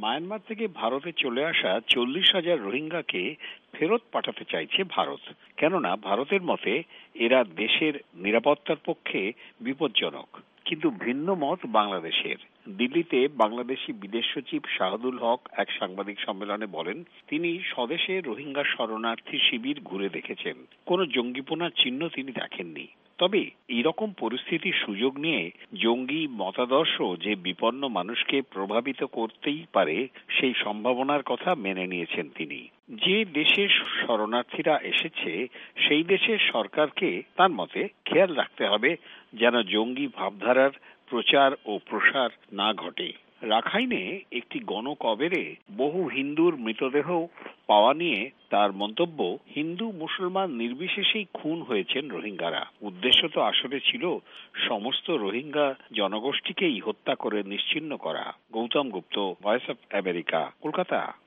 Myanmar থেকে ভারতে চলে আসা 40,000 রোহিঙ্গাকে ফেরত পাঠাতে চাইছে ভারত। কেননা ভারতের মতে এরা দেশের নিরাপত্তার পক্ষে বিপজ্জনক। কিন্তু ভিন্ন মত বাংলাদেশের। দিল্লিতে বাংলাদেশি বিদেশ সচিব শাহাদুল হক এক সাংবাদিক সম্মেলনে বলেন, তিনি স্বদেশে রোহিঙ্গা শরণার্থী শিবির ঘুরে দেখেছেন, কোনো জঙ্গিপনার চিহ্ন তিনি দেখেননি। তবে এইরকম পরিস্থিতির সুযোগ নিয়ে জঙ্গি মতাদর্শ যে বিপন্ন মানুষকে প্রভাবিত করতেই পারে সেই সম্ভাবনার কথা মেনে নিয়েছেন তিনি। যে দেশে শরণার্থীরা এসেছে সেই দেশের সরকারকে তার মতে খেয়াল রাখতে হবে যেন জঙ্গি ভাবধারার প্রচার ও প্রসার না ঘটে। রাখাইনে একটি গণকবরে বহু হিন্দুর মৃতদেহ পাওয়া নিয়ে তার মন্তব্য, হিন্দু মুসলমান নির্বিশেষেই খুন হয়েছেন রোহিঙ্গারা। উদ্দেশ্য তো আসলে ছিল সমস্ত রোহিঙ্গা জনগোষ্ঠীকেই হত্যা করে নিশ্চিহ্ন করা। Gautam Gupta, voice of America, Kolkata.